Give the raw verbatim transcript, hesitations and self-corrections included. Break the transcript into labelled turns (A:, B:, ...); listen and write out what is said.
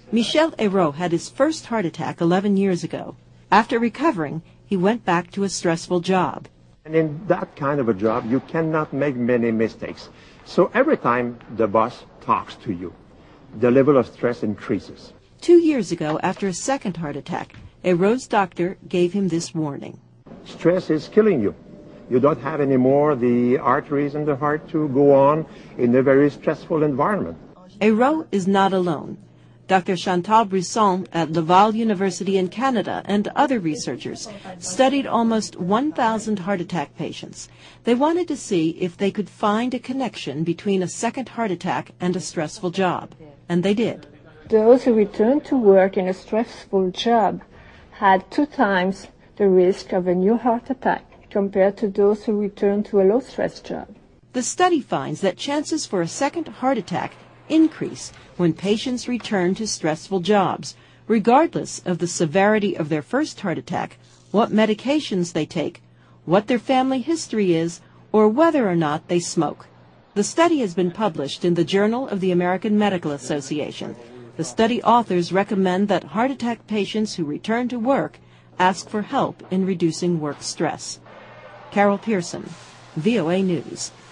A: Michel Hérault had his first heart attack eleven years ago. After recovering, he went back to a stressful job.
B: And in that kind of a job, you cannot make many mistakes. So every time the boss talks to you, the level of stress increases.
A: Two years ago, after a second heart attack, Hérault's doctor gave him this warning.
B: Stress is killing you. You don't have anymore the arteries in the heart to go on in a very stressful environment.
A: Hérault is not alone. Doctor Chantal Brisson at Laval University in Canada and other researchers studied almost one thousand heart attack patients. They wanted to see if they could find a connection between a second heart attack and a stressful job. And they did.
C: Those who returned to work in a stressful job had two times the risk of a new heart attack compared to those who returned to a low-stress job.
A: The study finds that chances for a second heart attack increase when patients return to stressful jobs, regardless of the severity of their first heart attack, what medications they take, what their family history is, or whether or not they smoke. The study has been published in the Journal of the American Medical Association. The study authors recommend that heart attack patients who return to work ask for help in reducing work stress. Carol Pearson, V O A News.